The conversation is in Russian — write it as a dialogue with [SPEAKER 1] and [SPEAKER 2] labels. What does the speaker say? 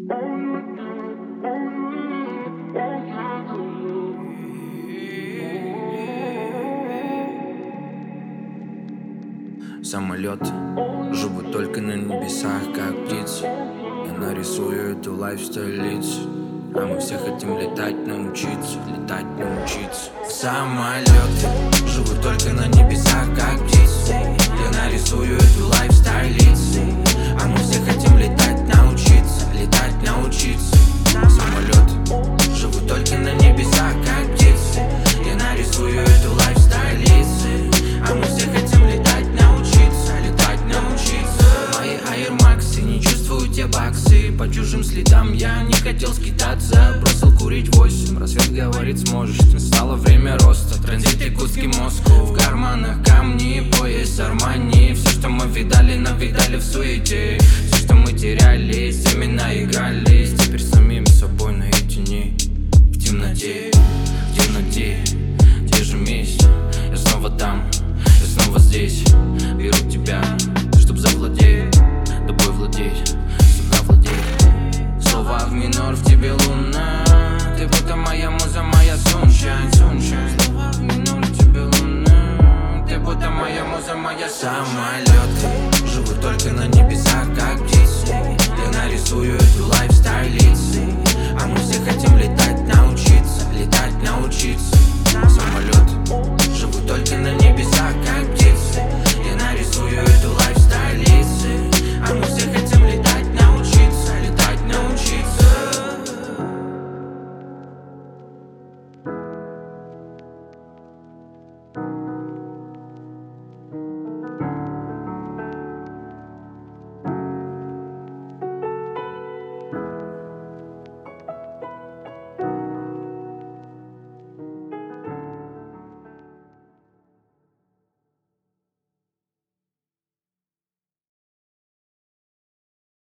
[SPEAKER 1] Самолеты живут только на небесах, как птицы. Я нарисую эту лайфстайл лиц, а мы все хотим летать, научиться, летать, научиться. Самолеты живут только на небесах, как птицы. Я нарисую эту лайфстайл лиц, а мы все хотим летать, научиться, летать, научиться. Самолеты живут только на небесах, как птицы. Я нарисую эту лайфстайл лиц, а мы все хотим летать, научиться, летать, научиться. Мои Air Max, не чувствую те баксы. По чужим следам я не хотел скитаться. Бросил курить 8, рассвет говорит сможешь. Настало время роста, транзит якутский Москву. В карманах камни, пояс Армани. Все, что мы видали, навидали в суете. Все, что мы теряли, семена игрались. Теперь самим собой наедине, в темноте, в темноте. Держимись, я снова там, я снова здесь. Беру тебя, чтоб завладеть, тобой владеть, всегда владеть. Слова в минор, в тебе луна. Ты будто моя муза, моя sunshine, sunshine. Слова в минор, в тебе луна. Ты будто моя муза, моя sunshine. Самолеты живут только на небесах, как птицы.